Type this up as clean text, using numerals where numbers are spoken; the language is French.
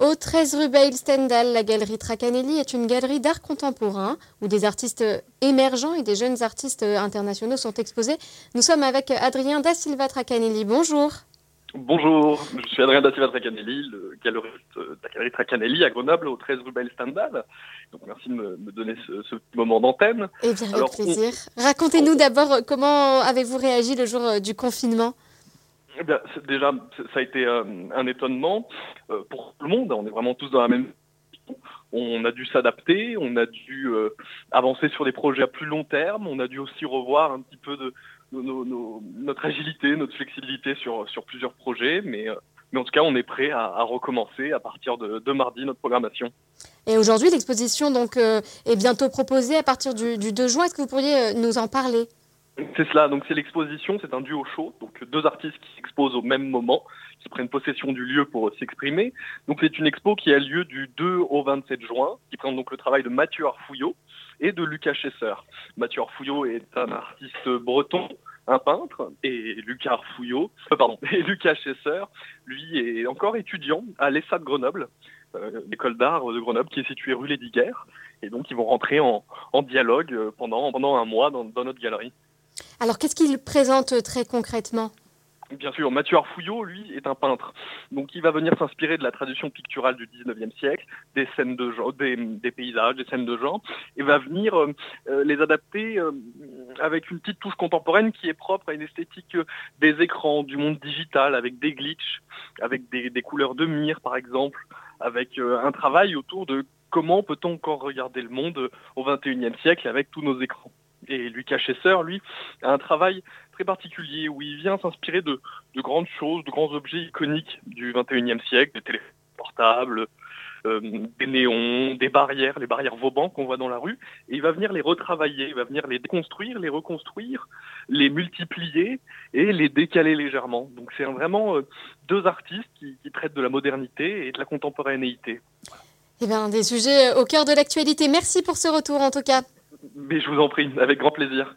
Au 13 rue Bail Stendhal, la galerie Tracanelli est une galerie d'art contemporain où des artistes émergents et des jeunes artistes internationaux sont exposés. Nous sommes avec Adrien da Silva Tracanelli. Bonjour. Bonjour, je suis Adrien da Silva Tracanelli, le galeriste de la galerie Tracanelli à Grenoble, au 13 rue Bail Stendhal. Donc merci de me donner ce petit moment d'antenne. Eh bien, avec plaisir. Racontez-nous d'abord comment avez-vous réagi le jour du confinement? Eh bien, déjà, ça a été un étonnement pour tout le monde. On est vraiment tous dans la même situation. On a dû s'adapter, on a dû avancer sur des projets à plus long terme, on a dû aussi revoir un petit peu notre agilité, notre flexibilité sur plusieurs projets, mais en tout cas, on est prêt à recommencer à partir de mardi notre programmation. Et aujourd'hui, l'exposition donc est bientôt proposée à partir du 2 juin. Est-ce que vous pourriez nous en parler? C'est cela, donc c'est l'exposition, c'est un duo show, donc deux artistes qui s'exposent au même moment, qui prennent possession du lieu pour s'exprimer. Donc c'est une expo qui a lieu du 2 au 27 juin, qui présente donc le travail de Mathieu Arfouillot et de Lucas Chesser. Mathieu Arfouillot est un artiste breton, un peintre, et Lucas Chesser, lui, est encore étudiant à l'ESA de Grenoble, l'école d'art de Grenoble, qui est située rue Lesdiguières. Et donc ils vont rentrer en dialogue pendant un mois dans notre galerie. Alors, qu'est-ce qu'il présente très concrètement? Bien sûr, Mathieu Arfouillot, lui, est un peintre. Donc il va venir s'inspirer de la tradition picturale du 19e siècle, des scènes de genre, des paysages, des scènes de genre, et va venir les adapter avec une petite touche contemporaine qui est propre à une esthétique des écrans, du monde digital, avec des glitches, avec des couleurs de mire, par exemple, avec un travail autour de comment peut-on encore regarder le monde au 21e siècle avec tous nos écrans. Et Lucas Chesser, lui, a un travail très particulier où il vient s'inspirer de grandes choses, de grands objets iconiques du 21e siècle, des téléphones portables, des néons, des barrières, les barrières Vauban qu'on voit dans la rue, et il va venir les retravailler, il va venir les déconstruire, les reconstruire, les multiplier et les décaler légèrement. Donc c'est vraiment deux artistes qui traitent de la modernité et de la contemporanéité. Eh bien, des sujets au cœur de l'actualité. Merci pour ce retour en tout cas. Mais je vous en prie, avec grand plaisir.